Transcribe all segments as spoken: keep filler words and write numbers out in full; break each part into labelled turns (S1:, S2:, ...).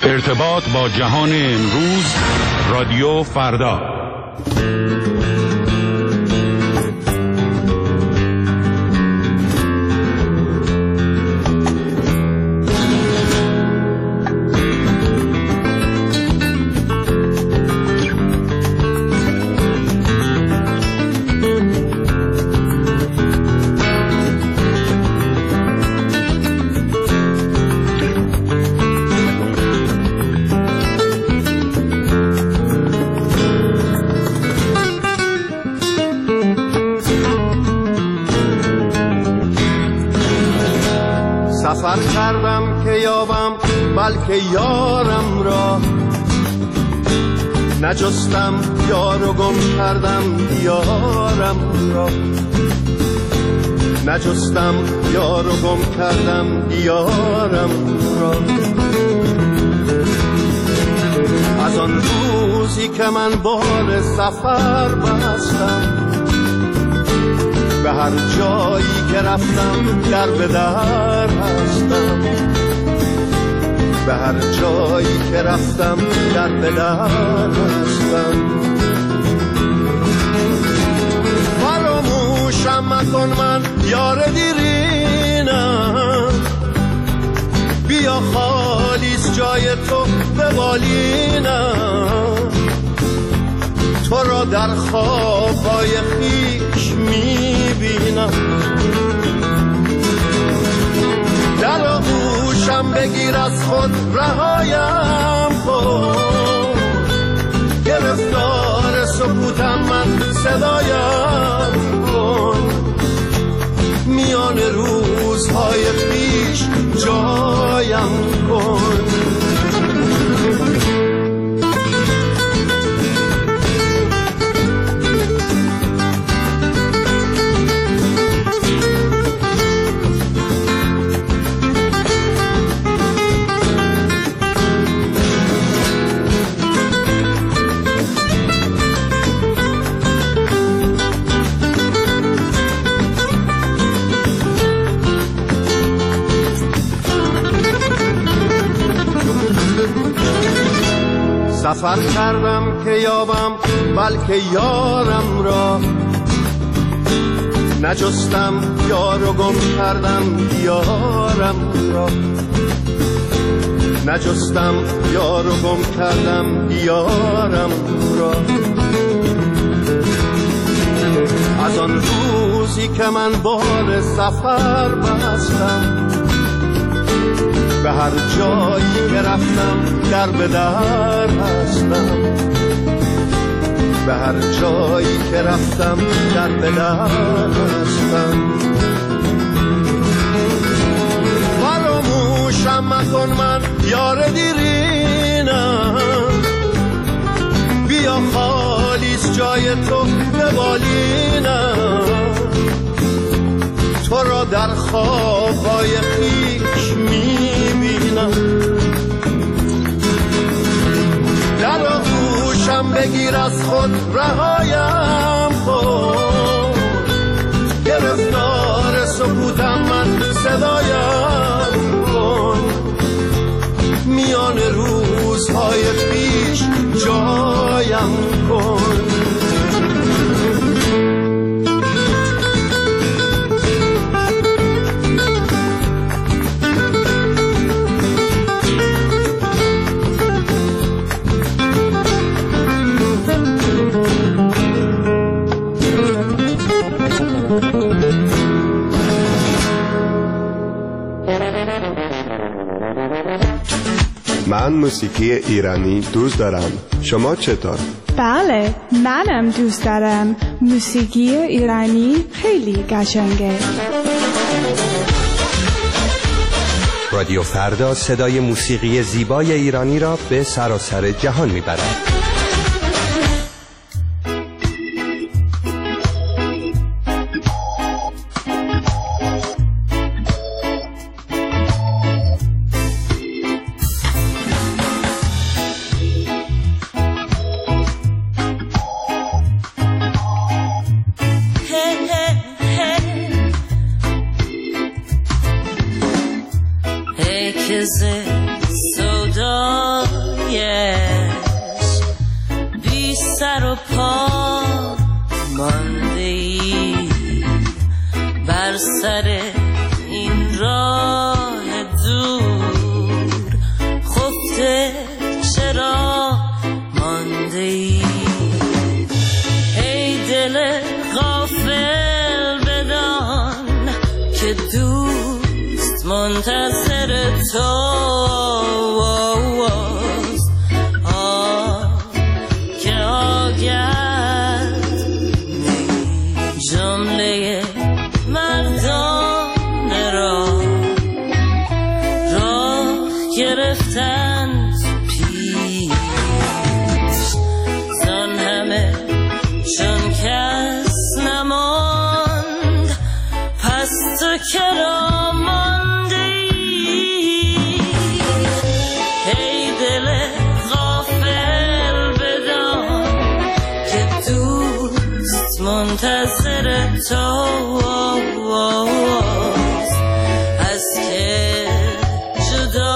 S1: ارتباط با جهان امروز، رادیو فردا.
S2: سفر کردم که یابم بلکه یارم را، نجستم یار و گم کردم یارم را، نجستم یار و گم کردم یارم را. از آن روزی که من بال سفر بستم، به هر جایی که رفتم در به در هستم، به هر جایی که رفتم در به در هستم. فراموشم مکن من یار دیرینم، بیا خالیست جای تو به بالینم، تو را در خوابهای خویش میبینم. در آغوشم بگیر از خود رهایم کن، گرفتار سکوتم من صدایم کن، میان روزهای پیش جایم کن. سفر کردم که یابم بلکه یارم را، نجستم یار و گم کردم یارم را، نجستم یار و گم کردم یارم را. از آن روزی که من بال سفر بستم، به هر جایی که رفتم در به در هستم، به هر جایی که رفتم در به در هستم. فراموشم مکن من یار دیرینم، بیا خالیست جای تو به بالینم، تو را در خوابهای خویش میبینم. در آغوشم بگیر از خود رهایم کن، گرفتار سکوتم من صدایم کن، میان روزهای پیش جایم کن.
S3: من موسیقی ایرانی دوست دارم. شما چطور؟
S4: بله، منم دوست دارم. موسیقی ایرانی خیلی قشنگه.
S5: رادیو فردا صدای موسیقی زیبای ایرانی را به سراسر جهان میبرد.
S6: Is it so dark? گرفتن تو پیش زن همه چون کس نماند پس تو کرا ماندی ای دل غافل بدان که دوست منتظر تو از که جدا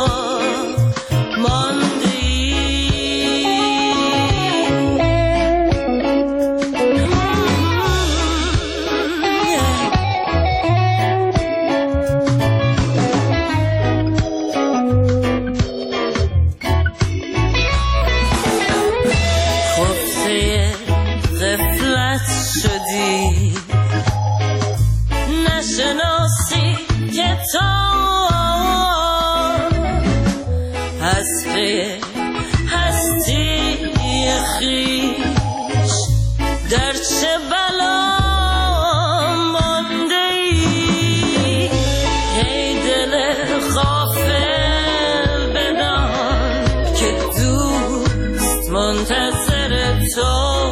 S6: نشناسی که تو هستی هستی خیش در چه بلا مانده ای ای دل غافل بدان که دوست منتظر تو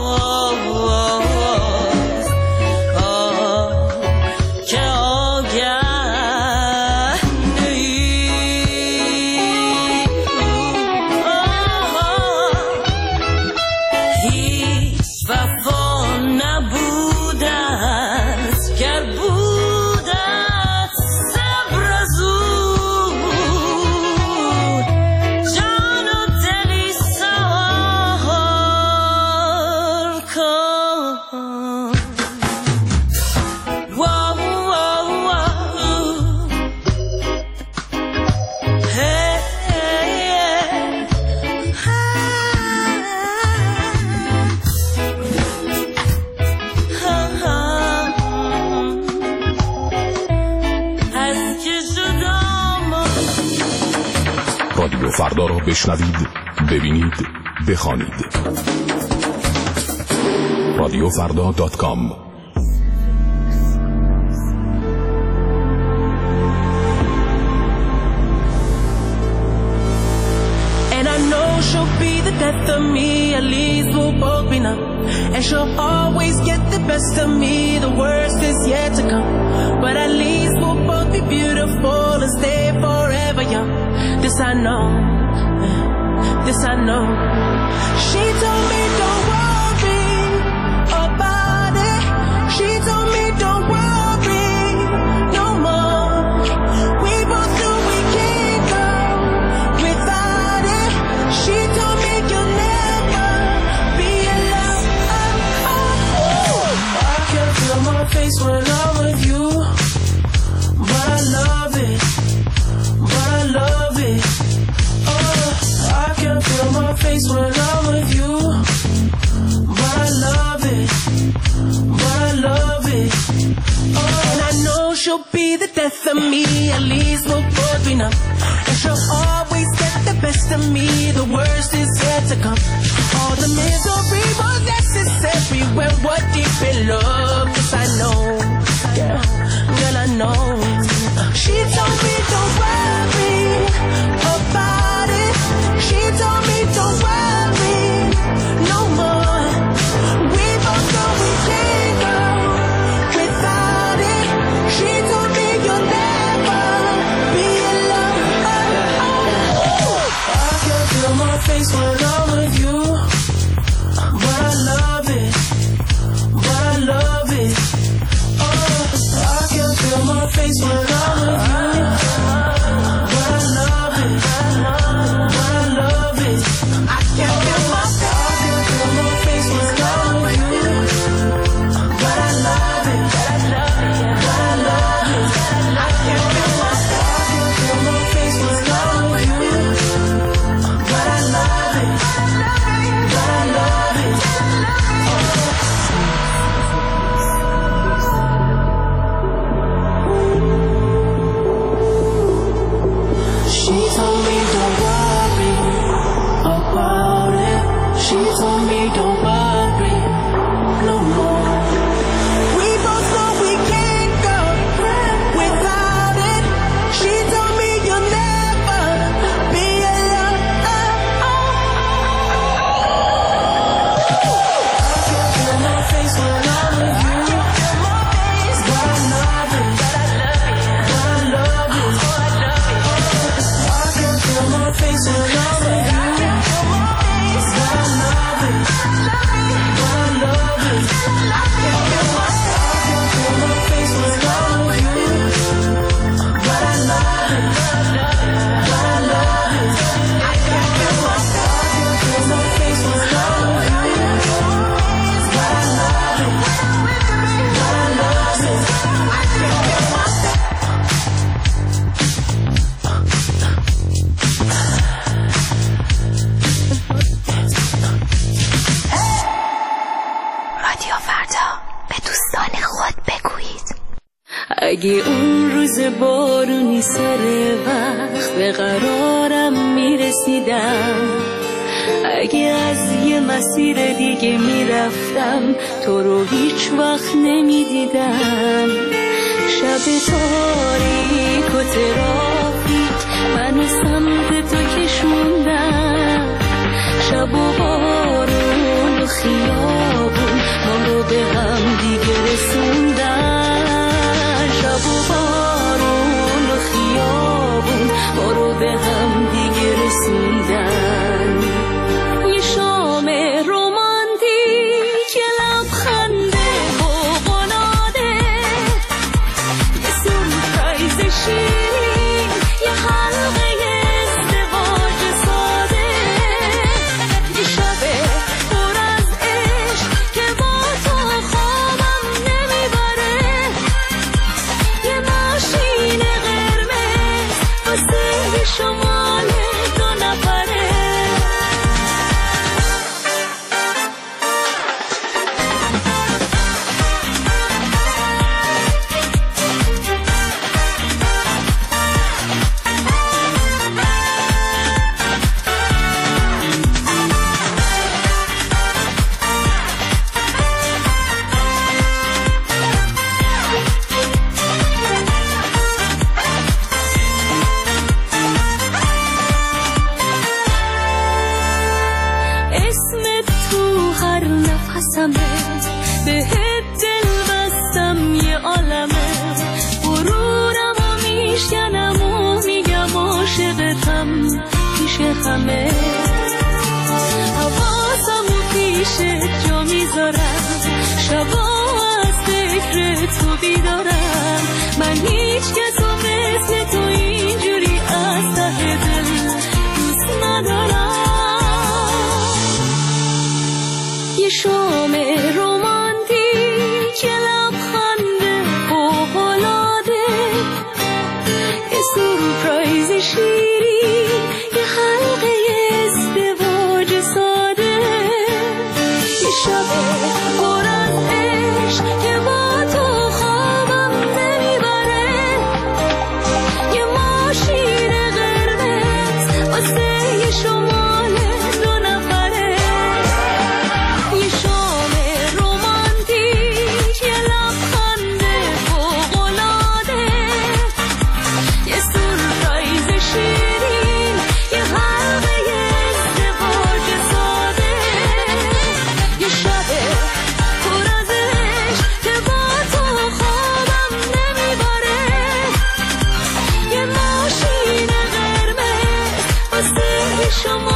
S7: رادیو فردا را بشنوید، ببینید، بخوانید. رادیو فردا دات کام.
S6: And I know she'll be the death of me, at least we'll both be numb. And she'll always get the best of me, the worst is yet to come. But at least we'll both be beautiful and stay forever young. This I know, this I know. She told me don't worry about it. She told me don't worry no more. We both knew we can't go without it. She told me you'll never be alone. Oh, oh, oh. I can feel my face when I'm with you, but I love it, but I love it. Oh, I can feel my face when I'm with you, but I love it, but I love it. Oh, and I know she'll be the death of me, at least we'll both be numb. And she'll always get the best of me, the worst is yet to come. All the misery was necessary when we're deep in love. Yes, I know, yeah, girl, I know. She told me don't worry about it. She told me don't worry no more. We both know we can't go without it. She told me you'll never be alone. Oh, oh. I can feel my face when I'm with you, but I love it, but I love it. Oh, I can feel my face when I'm with you, but I love it, but I love it. I can feel my face when I'm with you, but I love it, but I love it. I can feel my face when I'm with you, but I love it, but I love it. face when I'm with you. But I love it. But I love it. I can't feel my face when I'm with you. But I love it. But I love it. I can't feel my face when I'm with you. But I love it. But I love it. I can't feel my
S8: رادیو فردا به دوستان خود بگویید
S9: اگه اون روز بارونی سر وقت به قرارم میرسیدم، اگه از یه مسیر دیگه میرفتم تو رو هیچ وقت نمیدیدم، شب تاریک و ترافیک منو سمت تو کشوندم، شب و بارون و خیابون ما رو به هم دیگه رسوندن، شب و بارون و خیابون ما رو به هم دیگه رسوندن. یه شام رومانتیک، یه لبخنده فوق‌العاده، یه سورپرایز شیرین، یه حلقه ازدواج ساده، یه شب پر از عشق که با تو خوابم نمیبره، یه ماشین قرمز واسه شمال دو نفره. اسمت تو هر نفسمه، بهت دل بستم یه عالمه، غرورم و میشکنم و میگم عاشقتم پیش همه، حواسم و پیشت جا میذارم، شبا از فکر تو بیدارم، من هیچ کسو مثل تو اینجوری از ته دل دوست ندارم. یه شام رومانتیک، یه لبخنده فوق‌العاده، یه سورپرایز شیرین، یه حلقه ازدواج ساده، یه شب پر از عشق که با تو خوابم نمیبره، یه ماشین قرمز واسه یه شمال دو نفره، یه شام رومانتیک، یه لبخنده فوق‌العاده، یه سورپرایز شیرین، یه حلقه ازدواج ساده، یه شب پر از عشق که با تو خوابم نمیبره، یه ماشین قرمز واسه شما